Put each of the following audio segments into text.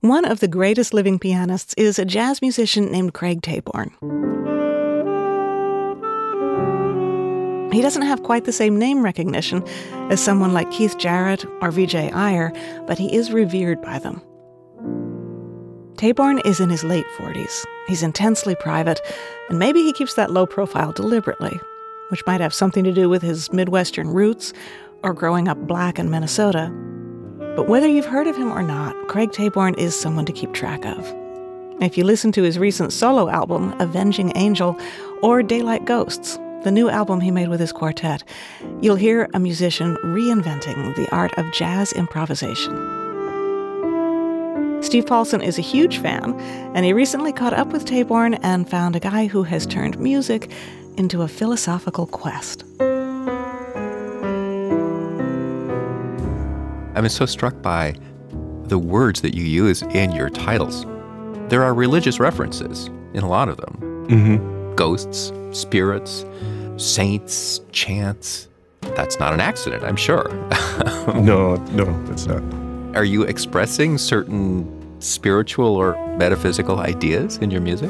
One of the greatest living pianists is a jazz musician named Craig Taborn. He doesn't have quite the same name recognition as someone like Keith Jarrett or Vijay Iyer, but he is revered by them. Taborn is in his late 40s. He's intensely private, and maybe he keeps that low profile deliberately, which might have something to do with his Midwestern roots or growing up black in Minnesota. But whether you've heard of him or not, Craig Taborn is someone to keep track of. If you listen to his recent solo album, Avenging Angel, or Daylight Ghosts, the new album he made with his quartet, you'll hear a musician reinventing the art of jazz improvisation. Steve Paulson is a huge fan, and he recently caught up with Taborn and found a guy who has turned music into a philosophical quest. I'm so struck by the words that you use in your titles. There are religious references in a lot of them. Mm-hmm. Ghosts, spirits, saints, chants. That's not an accident, I'm sure. No, it's not. Are you expressing certain spiritual or metaphysical ideas in your music?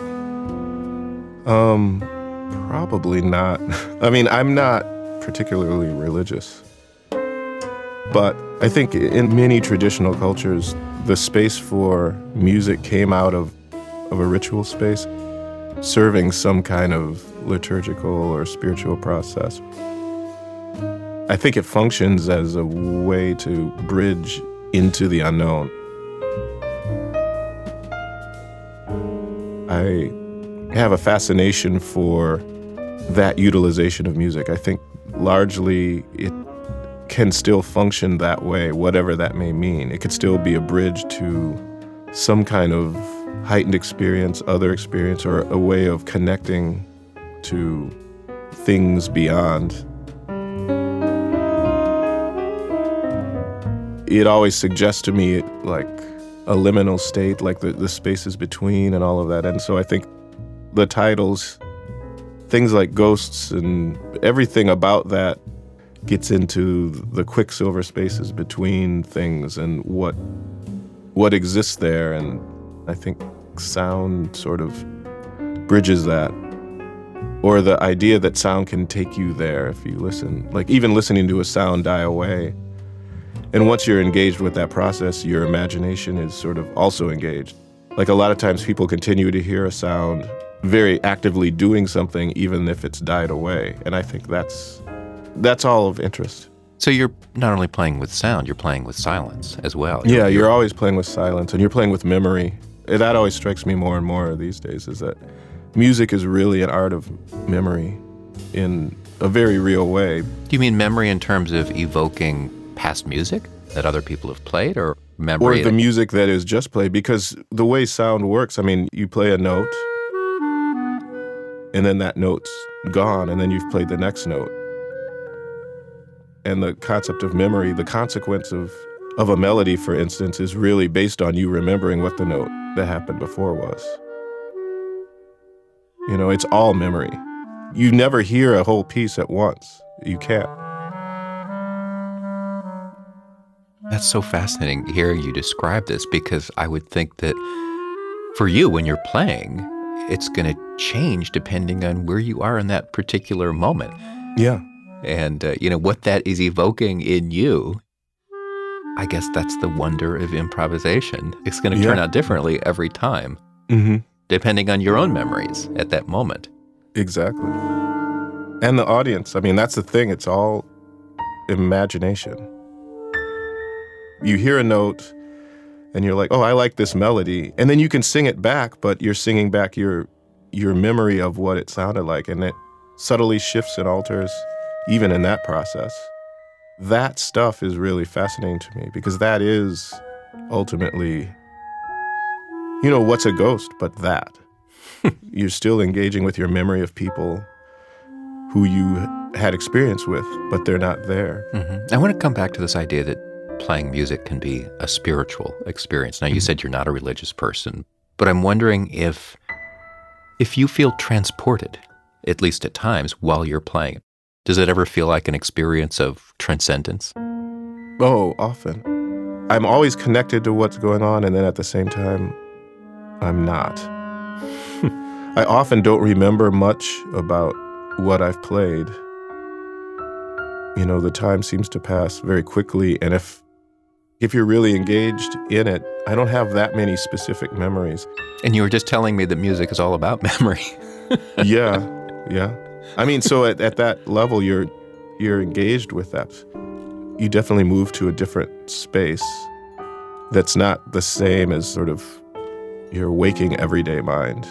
Probably not. I mean, I'm not particularly religious. But I think in many traditional cultures, the space for music came out of a ritual space, serving some kind of liturgical or spiritual process. I think it functions as a way to bridge into the unknown. I have a fascination for that utilization of music. I think largely it can still function that way, whatever that may mean. It could still be a bridge to some kind of heightened experience, other experience, or a way of connecting to things beyond. It always suggests to me like a liminal state, like the spaces between and all of that. And so I think the titles, things like Ghosts and everything about that gets into the quicksilver spaces between things and what exists there. And I think sound sort of bridges that. Or the idea that sound can take you there if you listen. Like even listening to a sound die away. And once you're engaged with that process, your imagination is sort of also engaged. Like a lot of times people continue to hear a sound very actively doing something even if it's died away. And I think that's all of interest. So you're not only playing with sound, you're playing with silence as well. Yeah, you're always playing with silence, and you're playing with memory. That always strikes me more and more these days, is that music is really an art of memory in a very real way. Do you mean memory in terms of evoking past music that other people have played, or memory? Or the music that is just played, because the way sound works, I mean, you play a note, and then that note's gone, and then you've played the next note. And the concept of memory, the consequence of a melody, for instance, is really based on you remembering what the note that happened before was. You know, it's all memory. You never hear a whole piece at once. You can't. That's so fascinating hearing you describe this, because I would think that for you, when you're playing, it's going to change depending on where you are in that particular moment. Yeah. And, what that is evoking in you, I guess that's the wonder of improvisation. It's going to turn out differently every time, depending on your own memories at that moment. Exactly. And the audience, I mean, that's the thing. It's all imagination. You hear a note, and you're like, oh, I like this melody. And then you can sing it back, but you're singing back your memory of what it sounded like, and it subtly shifts and alters even in that process. That stuff is really fascinating to me, because that is ultimately, what's a ghost but that? You're still engaging with your memory of people who you had experience with, but they're not there. Mm-hmm. I want to come back to this idea that playing music can be a spiritual experience. Now, you said you're not a religious person, but I'm wondering if you feel transported, at least at times, while you're playing. Does it ever feel like an experience of transcendence? Oh, often. I'm always connected to what's going on, and then at the same time, I'm not. I often don't remember much about what I've played. You know, the time seems to pass very quickly, and if you're really engaged in it, I don't have that many specific memories. And you were just telling me that music is all about memory. Yeah. I mean, so at that level, you're engaged with that. You definitely move to a different space that's not the same as sort of your waking everyday mind.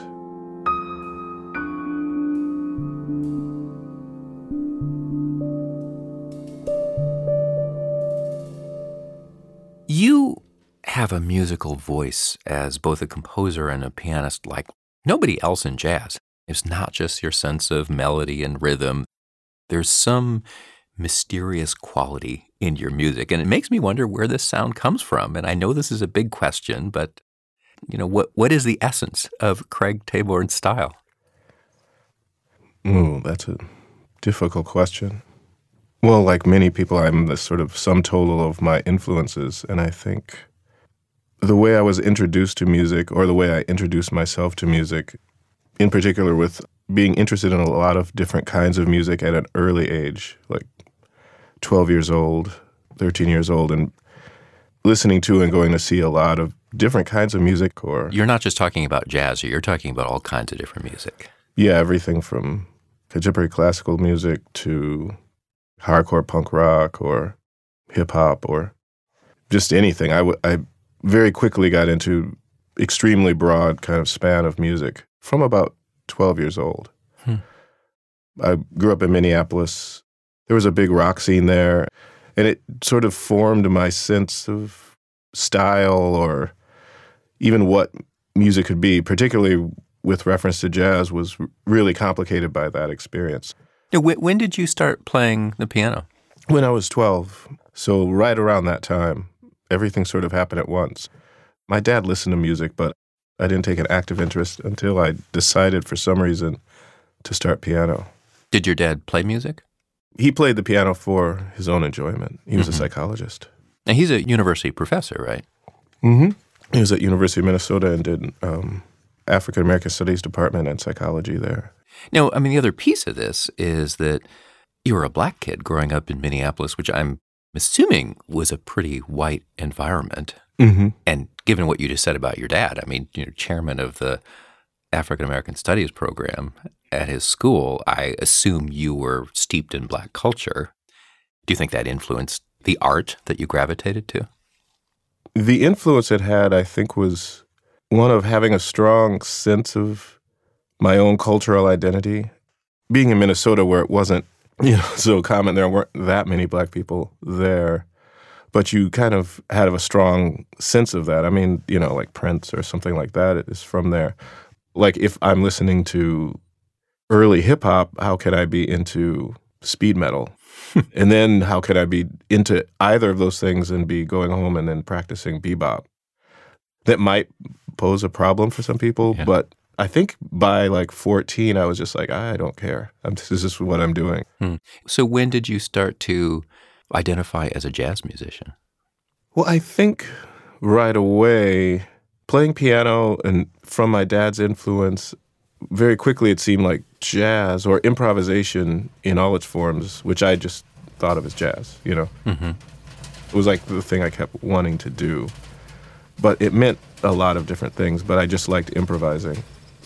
You have a musical voice as both a composer and a pianist like nobody else in jazz. It's not just your sense of melody and rhythm. There's some mysterious quality in your music, and it makes me wonder where this sound comes from. And I know this is a big question, but you know, what is the essence of Craig Taborn's style? That's a difficult question. Well, like many people, I'm the sort of sum total of my influences, and I think the way I was introduced to music, or the way I introduced myself to music, in particular with being interested in a lot of different kinds of music at an early age, like 12 years old, 13 years old, and listening to and going to see a lot of different kinds of music. Or You're not just talking about jazz, you're talking about all kinds of different music. Yeah, everything from contemporary classical music to hardcore punk rock or hip-hop or just anything. I very quickly got into extremely broad kind of span of music from about 12 years old. I grew up in Minneapolis. There was a big rock scene there, and it sort of formed my sense of style or even what music could be, particularly with reference to jazz, was really complicated by that experience. Now, when did you start playing the piano? When I was 12. So right around that time, everything sort of happened at once. My dad listened to music, but I didn't take an active interest until I decided for some reason to start piano. Did your dad play music? He played the piano for his own enjoyment. He was a psychologist. And he's a university professor, right? Mm-hmm. He was at University of Minnesota and did African American Studies Department and psychology there. Now, I mean, the other piece of this is that you were a black kid growing up in Minneapolis, which I'm assuming was a pretty white environment. Mm-hmm. And given what you just said about your dad, I mean, you know, chairman of the African American Studies program at his school, I assume you were steeped in black culture. Do you think that influenced the art that you gravitated to? The influence it had, I think, was one of having a strong sense of my own cultural identity. Being in Minnesota, where it wasn't, so common, there weren't that many black people there, but you kind of had a strong sense of that. I mean, like Prince or something like that is from there. Like if I'm listening to early hip-hop, how could I be into speed metal? And then how could I be into either of those things and be going home and then practicing bebop? That might pose a problem for some people, but I think by like 14, I was just like, I don't care. This is just what I'm doing. So when did you start to identify as a jazz musician? Well, I think right away, playing piano and from my dad's influence, very quickly it seemed like jazz or improvisation in all its forms, which I just thought of as jazz, Mm-hmm. It was like the thing I kept wanting to do. But it meant a lot of different things, but I just liked improvising.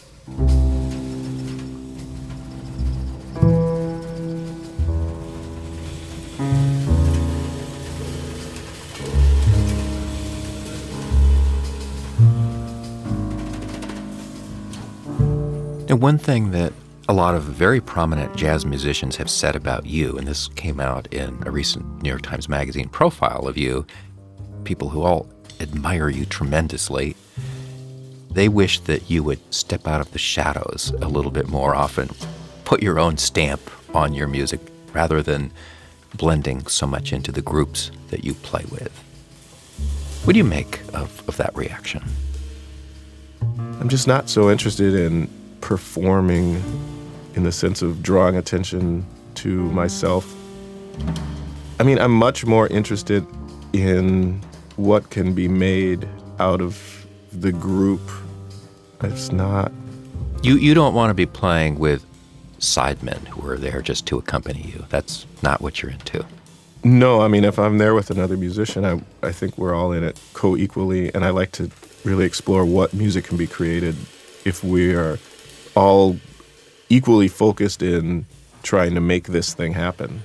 And one thing that a lot of very prominent jazz musicians have said about you, and this came out in a recent New York Times Magazine profile of you, people who all admire you tremendously, they wish that you would step out of the shadows a little bit more often, put your own stamp on your music rather than blending so much into the groups that you play with. What do you make of that reaction? I'm just not so interested in performing in the sense of drawing attention to myself. I mean, I'm much more interested in what can be made out of the group. It's not. You don't want to be playing with sidemen who are there just to accompany you. That's not what you're into. No, I mean, if I'm there with another musician, I think we're all in it co-equally, and I like to really explore what music can be created if we are all equally focused in trying to make this thing happen.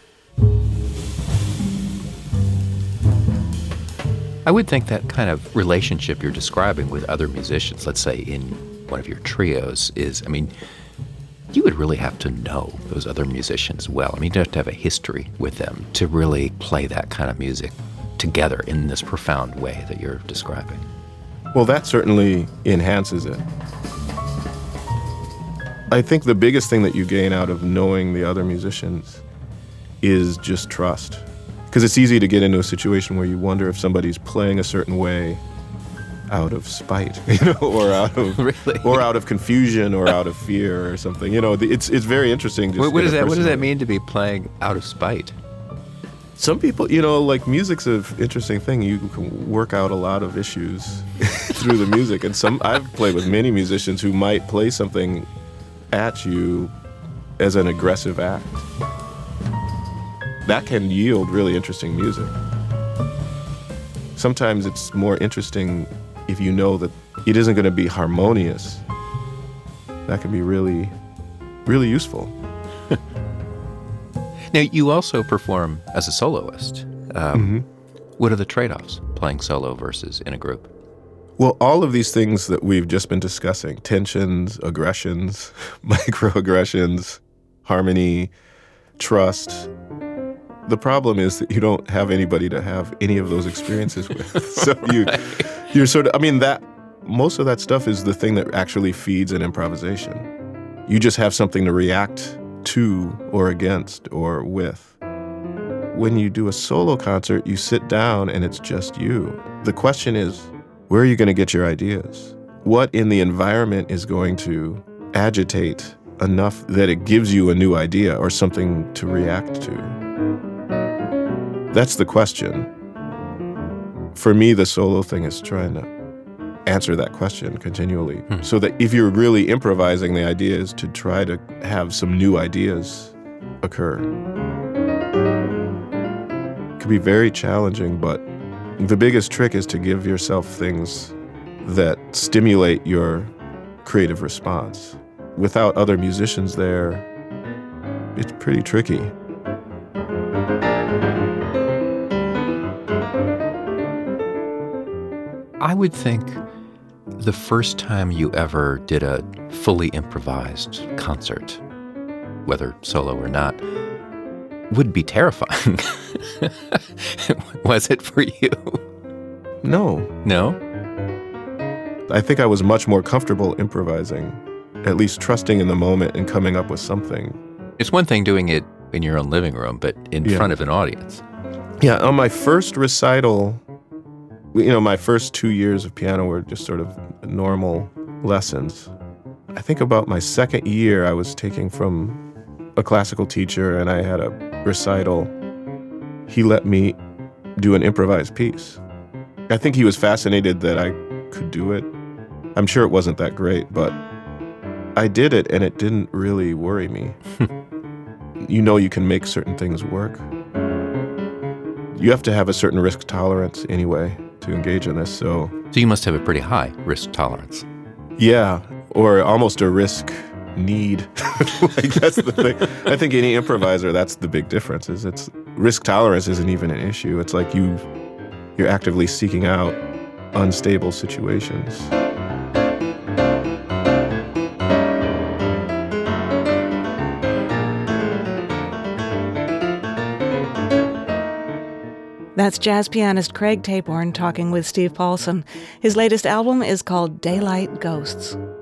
I would think that kind of relationship you're describing with other musicians, let's say in one of your trios, you would really have to know those other musicians well. You have to have a history with them to really play that kind of music together in this profound way that you're describing. Well, that certainly enhances it. I think the biggest thing that you gain out of knowing the other musicians is just trust. Because it's easy to get into a situation where you wonder if somebody's playing a certain way out of spite, or out of really? Or out of confusion, or out of fear, or something. It's very interesting. What does that mean to be playing out of spite? Some people, like music's an interesting thing. You can work out a lot of issues through the music, and I've played with many musicians who might play something at you as an aggressive act. That can yield really interesting music. Sometimes it's more interesting if you know that it isn't going to be harmonious. That can be really, really useful. Now, you also perform as a soloist. What are the trade-offs, playing solo versus in a group? Well, all of these things that we've just been discussing, tensions, aggressions, microaggressions, harmony, trust, the problem is that you don't have anybody to have any of those experiences with. So you're sort of, most of that stuff is the thing that actually feeds an improvisation. You just have something to react to or against or with. When you do a solo concert, you sit down and it's just you. The question is, where are you going to get your ideas? What in the environment is going to agitate enough that it gives you a new idea or something to react to? That's the question. For me, the solo thing is trying to answer that question continually. So that if you're really improvising, the idea is to try to have some new ideas occur. It can be very challenging, but the biggest trick is to give yourself things that stimulate your creative response. Without other musicians there, it's pretty tricky. I would think the first time you ever did a fully improvised concert, whether solo or not, would be terrifying. Was it for you? No. No? I think I was much more comfortable improvising, at least trusting in the moment and coming up with something. It's one thing doing it in your own living room, but in front of an audience. Yeah, on my first recital, my first 2 years of piano were just sort of normal lessons. I think about my second year, I was taking from a classical teacher, and I had a recital. He let me do an improvised piece. I think he was fascinated that I could do it. I'm sure it wasn't that great, but I did it, and it didn't really worry me. You can make certain things work. You have to have a certain risk tolerance anyway to engage in this, so you must have a pretty high risk tolerance. Yeah, or almost a risk need. That's the thing. I think any improviser, that's the big difference, is it's risk tolerance isn't even an issue. It's like you're actively seeking out unstable situations. That's jazz pianist Craig Taborn talking with Steve Paulson. His latest album is called Daylight Ghosts.